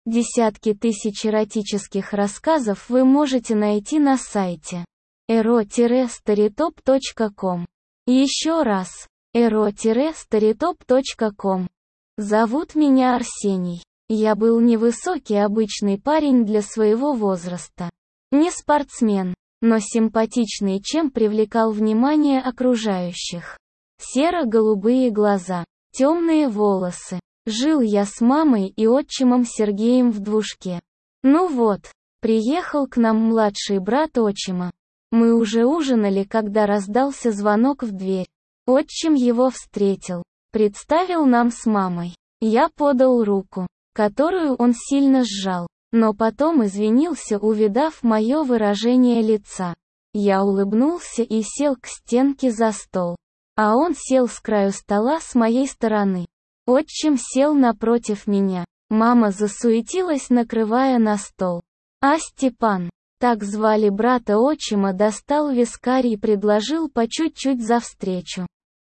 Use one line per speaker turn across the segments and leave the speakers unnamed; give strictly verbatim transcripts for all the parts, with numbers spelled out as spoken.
Десятки тысяч эротических рассказов вы можете найти на сайте эро старитоп точка ком. Еще раз, эро старитоп точка ком. Зовут меня Арсений. Я был невысокий обычный парень для своего возраста. Не спортсмен, но симпатичный, чем привлекал внимание окружающих. Серо-голубые глаза, темные волосы. Жил я с мамой и отчимом Сергеем в двушке. Ну вот, приехал к нам младший брат отчима. Мы уже ужинали, когда раздался звонок в дверь. Отчим его встретил, представил нам с мамой. Я подал руку, которую он сильно сжал, но потом извинился, увидав мое выражение лица. Я улыбнулся и сел к стенке за стол. А он сел с краю стола с моей стороны. Отчим сел напротив меня. Мама засуетилась, накрывая на стол. А Степан, так звали брата отчима, достал вискарь и предложил по чуть-чуть за встречу.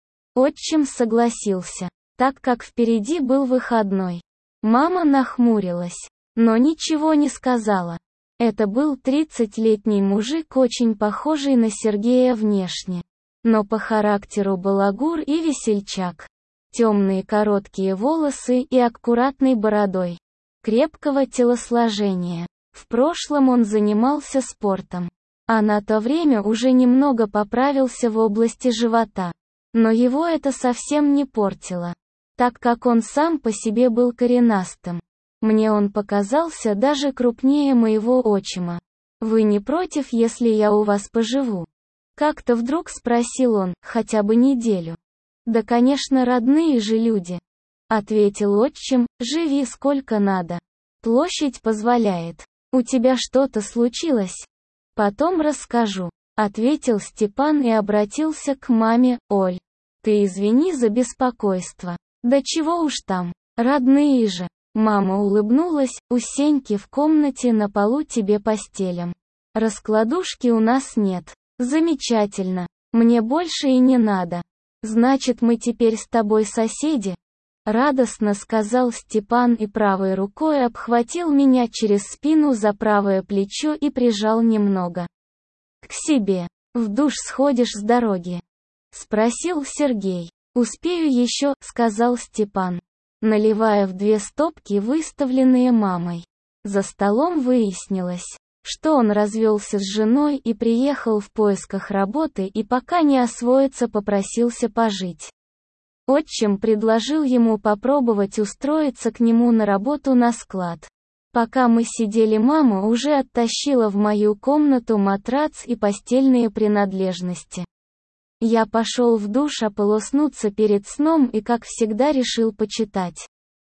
Отчим согласился, так как впереди был выходной. Мама нахмурилась, но ничего не сказала. Это был тридцатилетний мужик, очень похожий на Сергея внешне, но по характеру балагур и весельчак. Темные короткие волосы и аккуратной бородой. Крепкого телосложения. В прошлом он занимался спортом. А на то время уже немного поправился в области живота. Но его это совсем не портило, так как он сам по себе был коренастым. Мне он показался даже крупнее моего отчима. «Вы не против, если я у вас поживу?» Как-то вдруг спросил он, хотя бы неделю. «Да, конечно, родные же люди», — ответил отчим, «живи сколько надо. Площадь позволяет. У тебя что-то случилось?» «Потом расскажу», — ответил Степан и обратился к маме. «Оль, ты извини за беспокойство. Да чего уж там, родные же». Мама улыбнулась. «У Сеньки в комнате на полу тебе постелям. Раскладушки у нас нет». «Замечательно. Мне больше и не надо. Значит, мы теперь с тобой соседи?» Радостно сказал Степан и правой рукой обхватил меня через спину за правое плечо и прижал немного к себе. «В душ сходишь с дороги?» Спросил Сергей. «Успею еще», — сказал Степан, наливая в две стопки, выставленные мамой. За столом выяснилось, что он развелся с женой и приехал в поисках работы, и пока не освоится, попросился пожить. Отчим предложил ему попробовать устроиться к нему на работу на склад. Пока мы сидели, мама уже оттащила в мою комнату матрац и постельные принадлежности. Я пошел в душ ополоснуться перед сном и, как всегда, решил почитать.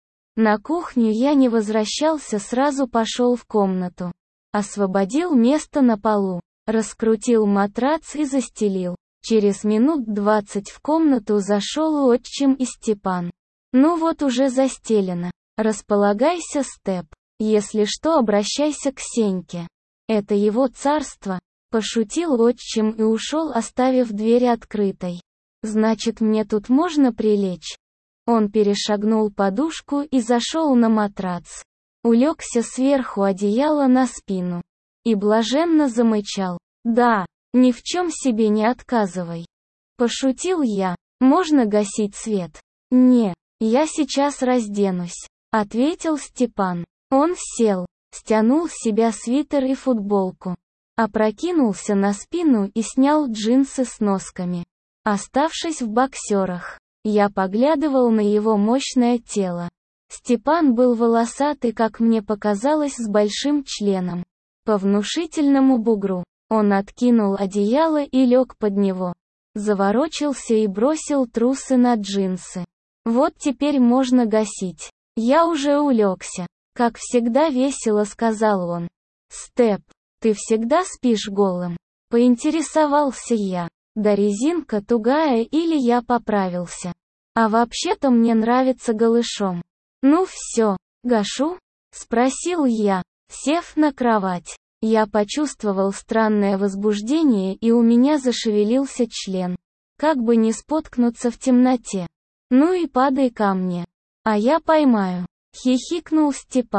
На кухню я не возвращался, сразу пошел в комнату. Освободил место на полу, раскрутил матрац и застелил. Через минут двадцать в комнату зашел отчим и Степан. «Ну вот, уже застелено. Располагайся, Степ. Если что, обращайся к Сеньке. Это его царство», — пошутил отчим и ушел, оставив дверь открытой. «Значит, мне тут можно прилечь?» Он перешагнул подушку и зашел на матрац. Улегся сверху одеяла на спину. И блаженно замычал. «Да, ни в чем себе не отказывай». Пошутил я. «Можно гасить свет?» «Не, я сейчас разденусь», — ответил Степан. Он сел, стянул с себя свитер и футболку, опрокинулся на спину и снял джинсы с носками. Оставшись в боксерах, я поглядывал на его мощное тело. Степан был волосатый, как мне показалось, с большим членом. По внушительному бугру. Он откинул одеяло и лег под него. Заворочился и бросил трусы на джинсы. «Вот теперь можно гасить. Я уже улегся». «Как всегда весело», — сказал он. «Степ, ты всегда спишь голым?» Поинтересовался я. «Да резинка тугая или я поправился? А вообще-то мне нравится голышом». «Ну все, гашу?» — спросил я, сев на кровать. Я почувствовал странное возбуждение, и у меня зашевелился член. Как бы не споткнуться в темноте. «Ну и падай ко мне. А я поймаю», — хихикнул Степан.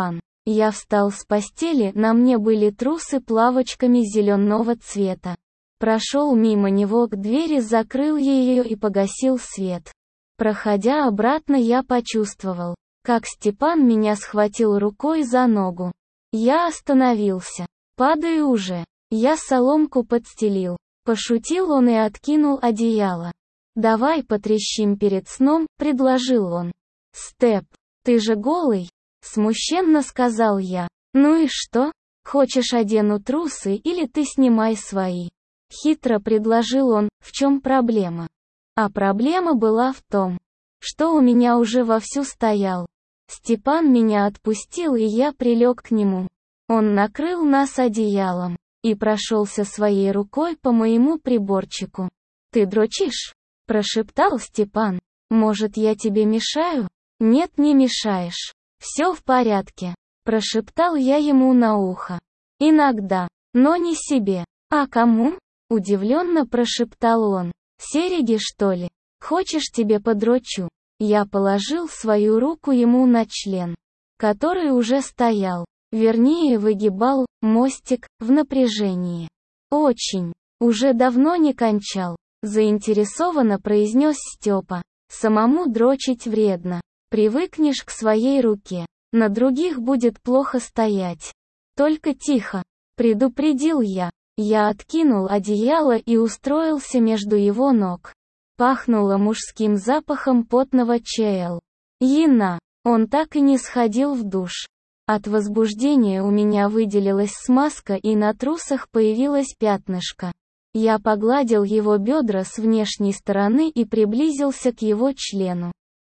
Я встал с постели, на мне были трусы плавочками зеленого цвета. Прошел мимо него к двери, закрыл ее и погасил свет. Проходя обратно, я почувствовал, как Степан меня схватил рукой за ногу. Я остановился. «Падаю уже». Я соломку подстелил. Пошутил он и откинул одеяло. «Давай потрещим перед сном», — предложил он. «Степ, ты же голый?» — смущенно сказал я. «Ну и что? Хочешь, одену трусы или ты снимай свои?» Хитро предложил он. В чем проблема? А проблема была в том, что у меня уже вовсю стоял. Степан меня отпустил, и я прилег к нему. Он накрыл нас одеялом и прошелся своей рукой по моему приборчику. «Ты дрочишь?» — прошептал Степан. «Может, я тебе мешаю?» «Нет, не мешаешь. Все в порядке», — прошептал я ему на ухо. «Иногда, но не себе». «А кому?» — удивленно прошептал он. «Сереги, что ли? Хочешь, тебе подрочу?» Я положил свою руку ему на член, который уже стоял, вернее выгибал, мостик, в напряжении. «Очень. Уже давно не кончал», — заинтересованно произнес Степа. «Самому дрочить вредно. Привыкнешь к своей руке. На других будет плохо стоять. Только тихо», — предупредил я. Я откинул одеяло и устроился между его ног. Пахнуло мужским запахом потного чела. Ена. Он так и не сходил в душ. От возбуждения у меня выделилась смазка и на трусах появилось пятнышко. Я погладил его бедра с внешней стороны и приблизился к его члену.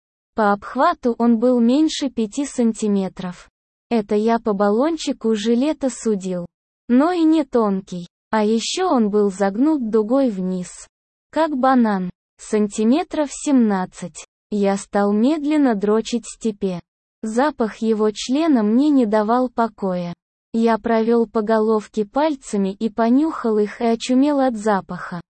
По обхвату он был меньше пяти сантиметров. Это я по баллончику жилета судил. Но и не тонкий. А еще он был загнут дугой вниз. Как банан. Сантиметров семнадцать. Я стал медленно дрочить Степе. Запах его члена мне не давал покоя. Я провел по головке пальцами и понюхал их и очумел от запаха.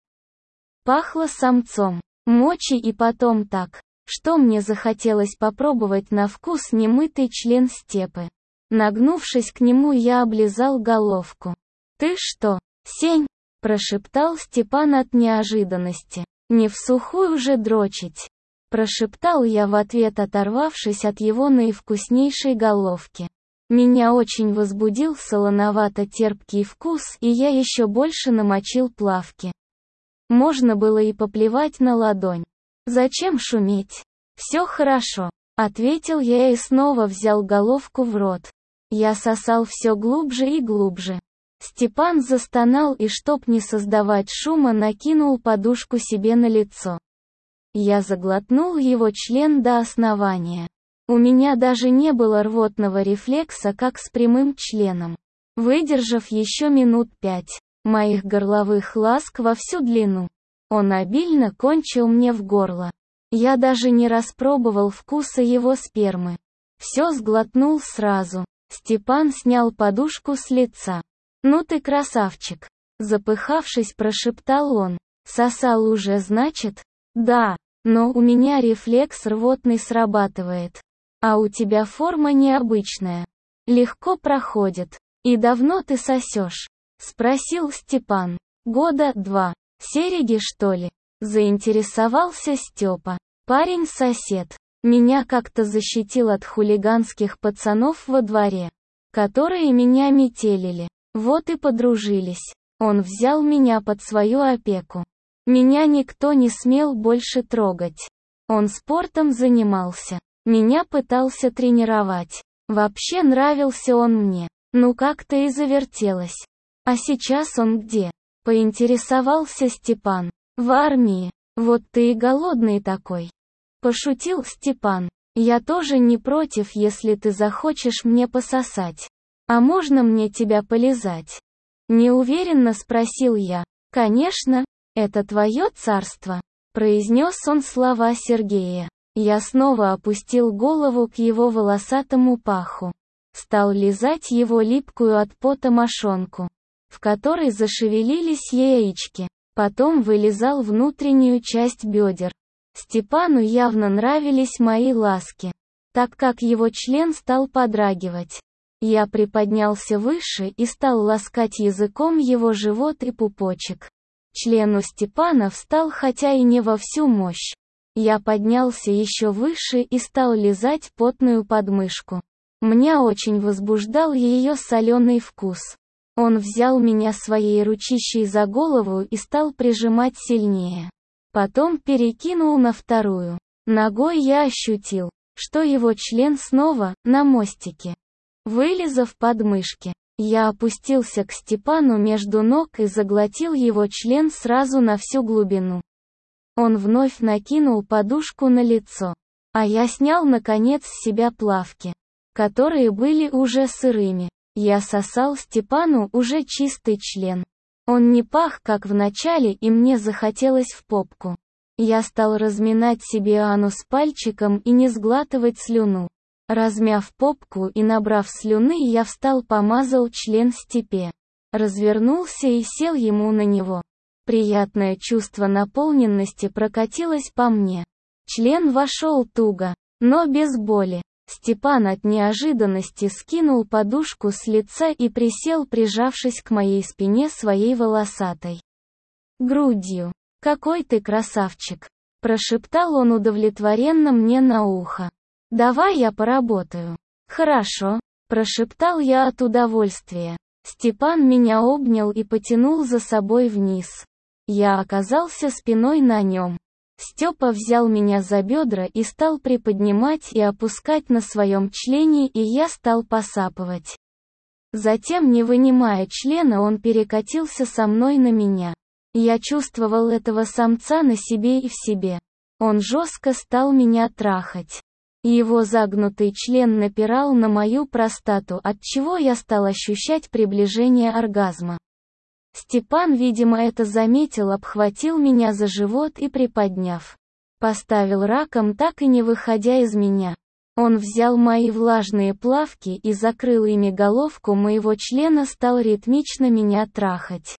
Пахло самцом, мочей и потом так, что мне захотелось попробовать на вкус немытый член Степы. Нагнувшись к нему, я облизал головку. «Ты что, сень?» – прошептал Степан от неожиданности. «Не всухую же дрочить», — прошептал я в ответ, оторвавшись от его наивкуснейшей головки. Меня очень возбудил солоновато-терпкий вкус, и я еще больше намочил плавки. Можно было и поплевать на ладонь. «Зачем шуметь? Все хорошо», — ответил я и снова взял головку в рот. Я сосал все глубже и глубже. Степан застонал и, чтоб не создавать шума, накинул подушку себе на лицо. Я заглотнул его член до основания. У меня даже не было рвотного рефлекса, как с прямым членом. Выдержав еще минут пять моих горловых ласк во всю длину, он обильно кончил мне в горло. Я даже не распробовал вкуса его спермы. Все сглотнул сразу. Степан снял подушку с лица. «Ну ты красавчик», — запыхавшись, прошептал он. «Сосал уже, значит?» «Да, но у меня рефлекс рвотный срабатывает. А у тебя форма необычная. Легко проходит. И давно ты сосешь?» — спросил Степан. «Года два. Сереги, что ли?» — заинтересовался Степа. «Парень-сосед. Меня как-то защитил от хулиганских пацанов во дворе, которые меня метелили. Вот и подружились. Он взял меня под свою опеку. Меня никто не смел больше трогать. Он спортом занимался. Меня пытался тренировать. Вообще нравился он мне. Ну как-то и завертелось. А сейчас он где?» — поинтересовался Степан. «В армии. Вот ты и голодный такой». Пошутил Степан. «Я тоже не против, если ты захочешь мне пососать. А можно мне тебя полизать?» Неуверенно спросил я. «Конечно, это твое царство», — произнес он слова Сергея. Я снова опустил голову к его волосатому паху. Стал лизать его липкую от пота мошонку, в которой зашевелились яички. Потом вылизал внутреннюю часть бедер. Степану явно нравились мои ласки, так как его член стал подрагивать. Я приподнялся выше и стал ласкать языком его живот и пупочек. Член у Степана встал, хотя и не во всю мощь. Я поднялся еще выше и стал лизать потную подмышку. Меня очень возбуждал ее соленый вкус. Он взял меня своей ручищей за голову и стал прижимать сильнее. Потом перекинул на вторую. Ногой я ощутил, что его член снова на мостике. Вылизав подмышки, я опустился к Степану между ног и заглотил его член сразу на всю глубину. Он вновь накинул подушку на лицо, а я снял наконец с себя плавки, которые были уже сырыми. Я сосал Степану уже чистый член. Он не пах, как в начале, и мне захотелось в попку. Я стал разминать себе анус пальчиком и не сглатывать слюну. Размяв попку и набрав слюны, я встал, помазал член Степе. Развернулся и сел ему на него. Приятное чувство наполненности прокатилось по мне. Член вошел туго, но без боли. Степан от неожиданности скинул подушку с лица и присел, прижавшись к моей спине своей волосатой грудью. «Какой ты красавчик!» – прошептал он удовлетворенно мне на ухо. «Давай я поработаю». «Хорошо», – прошептал я от удовольствия. Степан меня обнял и потянул за собой вниз. Я оказался спиной на нем. Степа взял меня за бедра и стал приподнимать и опускать на своем члене, и я стал посапывать. Затем, не вынимая члена, он перекатился со мной на меня. Я чувствовал этого самца на себе и в себе. Он жестко стал меня трахать. Его загнутый член напирал на мою простату, отчего я стал ощущать приближение оргазма. Степан, видимо, это заметил, обхватил меня за живот и, приподняв, поставил раком, так и не выходя из меня. Он взял мои влажные плавки и закрыл ими головку моего члена, стал ритмично меня трахать.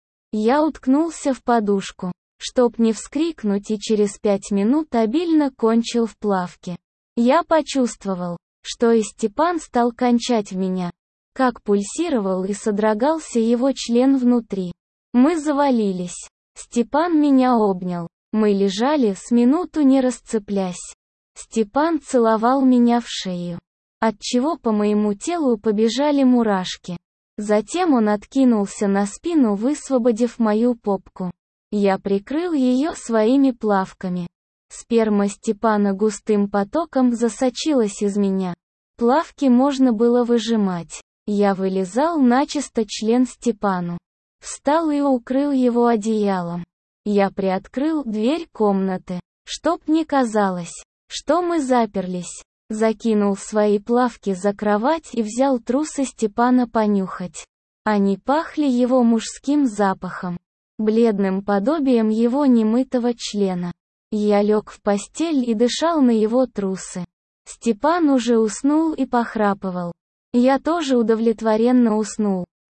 Я уткнулся в подушку, чтоб не вскрикнуть, и через пять минут обильно кончил в плавке. Я почувствовал, что и Степан стал кончать в меня. Как пульсировал и содрогался его член внутри. Мы завалились. Степан меня обнял. Мы лежали с минуту, не расцеплясь. Степан целовал меня в шею, отчего по моему телу побежали мурашки. Затем он откинулся на спину, высвободив мою попку. Я прикрыл ее своими плавками. Сперма Степана густым потоком засочилась из меня. Плавки можно было выжимать. Я вылизал начисто член Степану. Встал и укрыл его одеялом. Я приоткрыл дверь комнаты, чтоб не казалось, что мы заперлись. Закинул свои плавки за кровать и взял трусы Степана понюхать. Они пахли его мужским запахом, бледным подобием его немытого члена. Я лег в постель и дышал на его трусы. Степан уже уснул и похрапывал. Я тоже удовлетворенно уснул.